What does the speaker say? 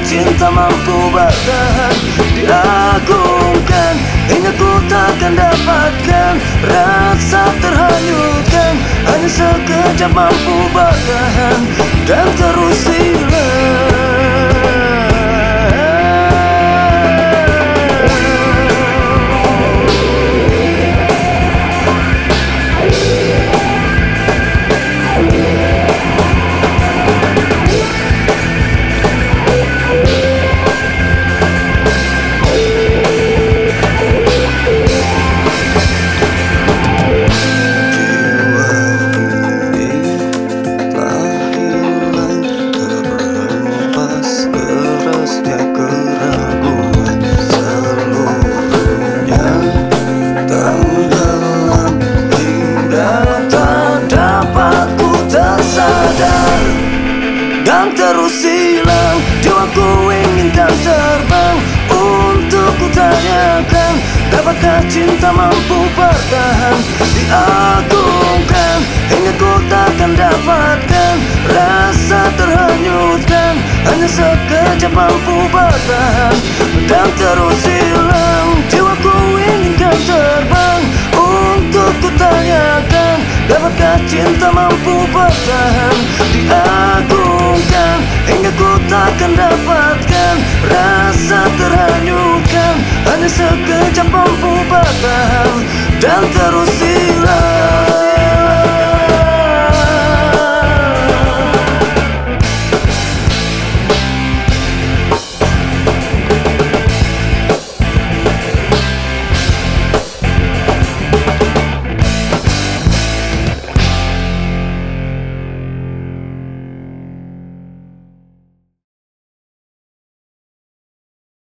cinta mampu bertahan, diagungkan hingga ku takkan dapatkan. Rasa terhanyutkan, hanya sekejap mampu bertahan dan terus hilang. Dan terus hilang, jiwaku inginkan terbang untuk ku tanyakan, dapatkah cinta mampu bertahan, diagungkan hingga ku takkan dapatkan. Rasa terhanyutkan, hanya sekejap mampu bertahan dan terus hilang, jiwaku inginkan terbang untuk ku tanyakan, dapatkah cinta mampu bertahan, diagungkan hingga ku takkan dapatkan. Rasa terhanyutkan, hanya sekejap mampu bertahan dan terus